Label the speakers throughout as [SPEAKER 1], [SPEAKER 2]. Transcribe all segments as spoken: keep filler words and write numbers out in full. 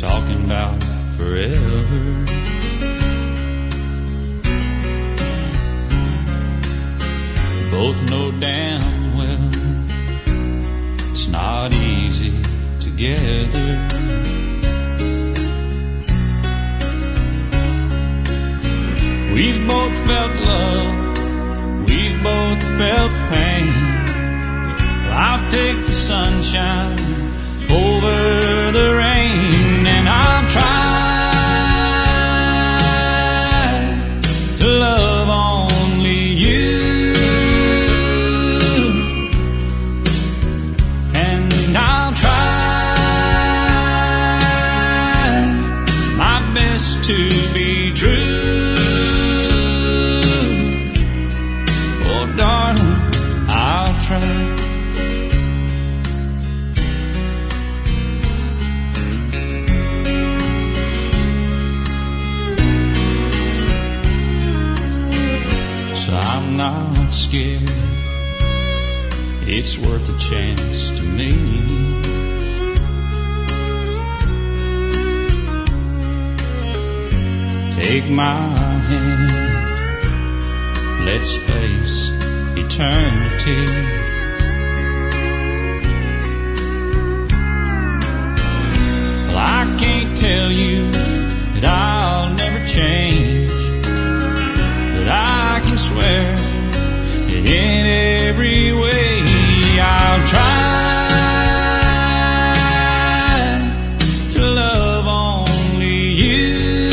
[SPEAKER 1] talking about forever. Both know damn well it's not easy together. We've both felt love, we've both felt pain. Well, I'll take the sunshine over the rain, and I'll try to love only you. And I'll try my best to be true. Oh, darling, I'll try. I'm not scared, it's worth a chance to me. Take my hand, let's face eternity. Well, I can't tell you that I'll never change, but I can swear that in every way I'll try to love only you.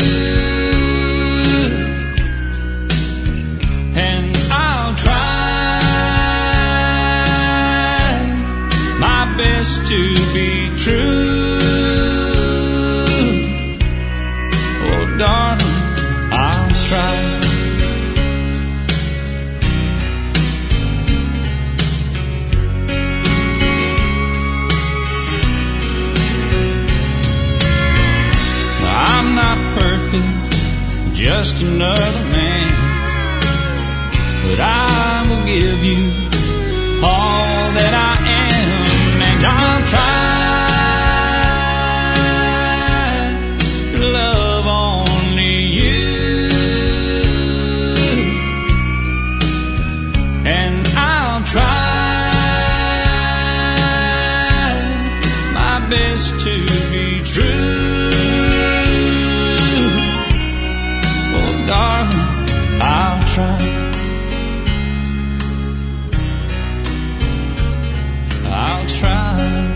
[SPEAKER 1] And I'll try my best to be true. Oh, darling, I'll try. Just another man, but I will give you all that I am, and I'll try to love only you. And I'll try my best to be true. Darling, I'll try. I'll try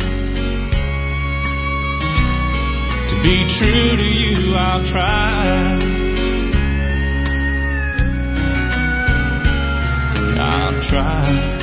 [SPEAKER 1] to be true to you. I'll try. I'll try.